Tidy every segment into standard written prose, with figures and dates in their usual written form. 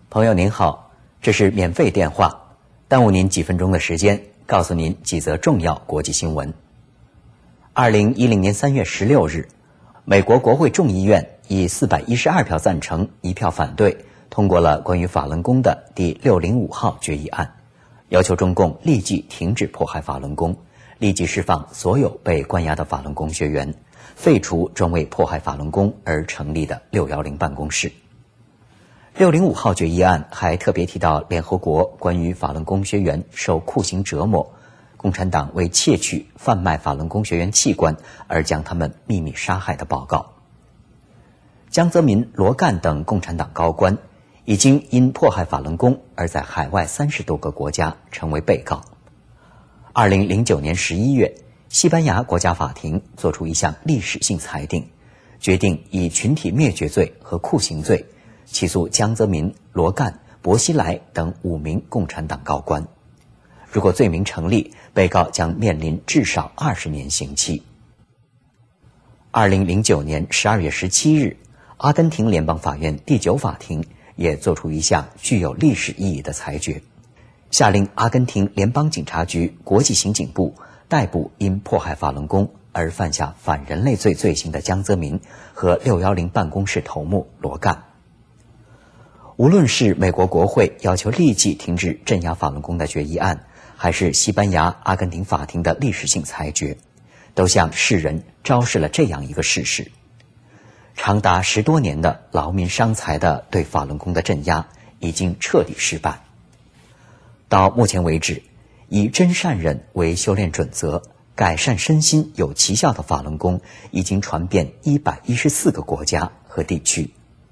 朋友您好，这是免费电话，耽误您几分钟的时间，告诉您几则重要国际新闻。2010年3月16日，美国国会众议院以412票赞成、1票反对，通过了关于法轮功的第605号决议案，要求中共立即停止迫害法轮功，立即释放所有被关押的法轮功学员，废除专为迫害法轮功而成立的610办公室。605号决议案还特别提到联合国关于法轮功学员受酷刑折磨，共产党为窃取、贩卖法轮功学员器官而将他们秘密杀害的报告。江泽民、罗干等共产党高官已经因迫害法轮功而在海外30多个国家成为被告。2009年11月，西班牙国家法庭作出一项历史性裁定，决定以群体灭绝罪和酷刑罪起诉江泽民、罗干、薄熙来等5名共产党高官。如果罪名成立，被告将面临至少20年刑期。2009年12月17日，阿根廷联邦法院第9法庭也作出一项具有历史意义的裁决，下令阿根廷联邦警察局国际刑警部逮捕因迫害法轮功而犯下反人类罪罪行的江泽民和610办公室头目罗干。无论是美国国会要求立即停止镇压法轮功的决议案，还是西班牙、阿根廷法庭的历史性裁决，都向世人昭示了这样一个事实：长达10多年的劳民伤财的对法轮功的镇压已经彻底失败。到目前为止，以真善忍为修炼准则，改善身心有奇效的法轮功已经传遍114个国家和地区。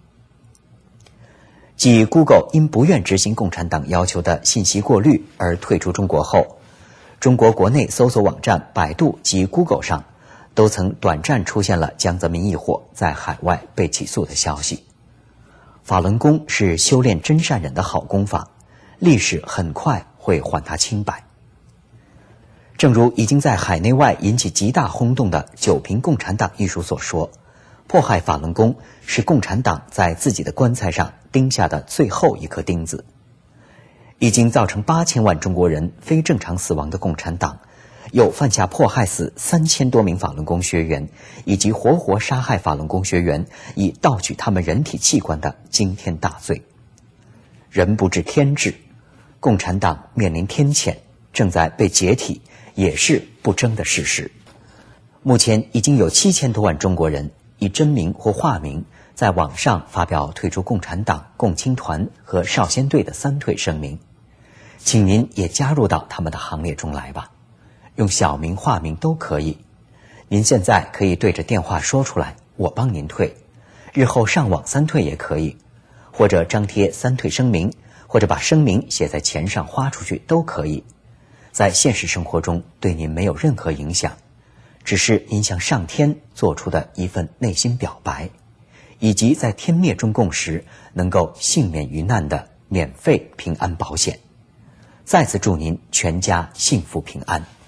继 Google 因不愿执行共产党要求的信息过滤而退出中国后，中国国内搜索网站百度及 Google 上都曾短暂出现了江泽民一伙在海外被起诉的消息。法轮功是修炼真善忍的好功法，历史很快会还他清白。正如已经在海内外引起极大轰动的《九评共产党》一书所说，迫害法轮功是共产党在自己的棺材上钉下的最后一颗钉子。已经造成8000万中国人非正常死亡的共产党，又犯下迫害死3000多名法轮功学员，以及活活杀害法轮功学员，以盗取他们人体器官的惊天大罪。人不知天知，共产党面临天谴，正在被解体，也是不争的事实。目前已经有7000多万中国人以真名或化名在网上发表退出共产党、共青团和少先队的3退声明，请您也加入到他们的行列中来吧，用小名、化名都可以。您现在可以对着电话说出来，我帮您退，日后上网3退也可以，或者张贴3退声明，或者把声明写在钱上花出去都可以。在现实生活中对您没有任何影响，只是您向上天做出的一份内心表白，以及在天灭中共时能够幸免于难的免费平安保险。再次祝您全家幸福平安。